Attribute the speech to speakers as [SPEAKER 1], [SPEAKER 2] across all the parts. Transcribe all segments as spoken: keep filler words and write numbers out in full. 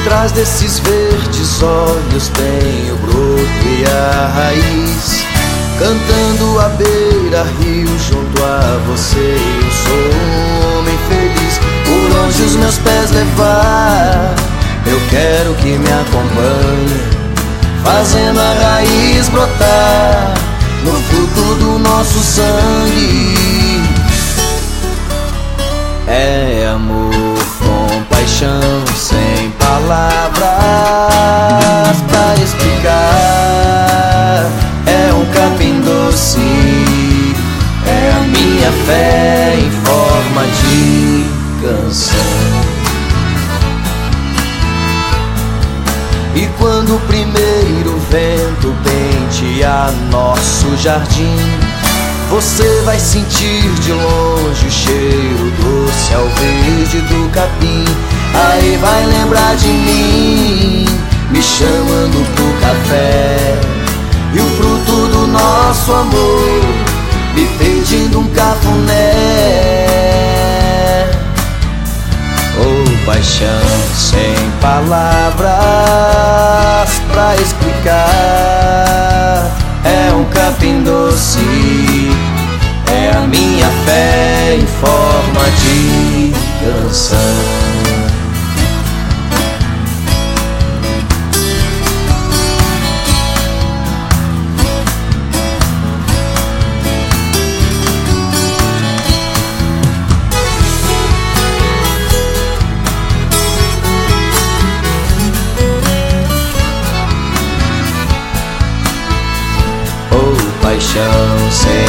[SPEAKER 1] Atrás desses verdes olhos tem o broto e a raiz, cantando à beira-rio junto a você. Eu sou um homem feliz, por onde os meus pés levar, eu quero que me acompanhe, fazendo a raiz brotar no fruto do nosso sangue. É amor com paixão, sem palavras pra explicar. É um capim doce, é a minha fé em forma de canção. E quando o primeiro vento pentear nosso jardim, você vai sentir de longe o cheiro doce ao verde do capim. Aí vai lembrar de mim, me chamando pro café, e o fruto do nosso amor me pedindo um cafuné. Oh, paixão sem palavras pra explicar. É um capim doce, é a minha fé em forma de canção. Paixão sem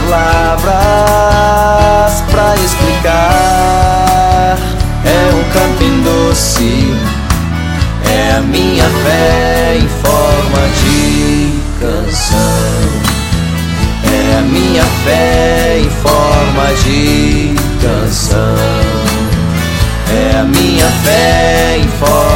[SPEAKER 1] palavras pra explicar. É um capim doce, é a minha fé em forma de canção. É a minha fé em forma de canção. É a minha fé em forma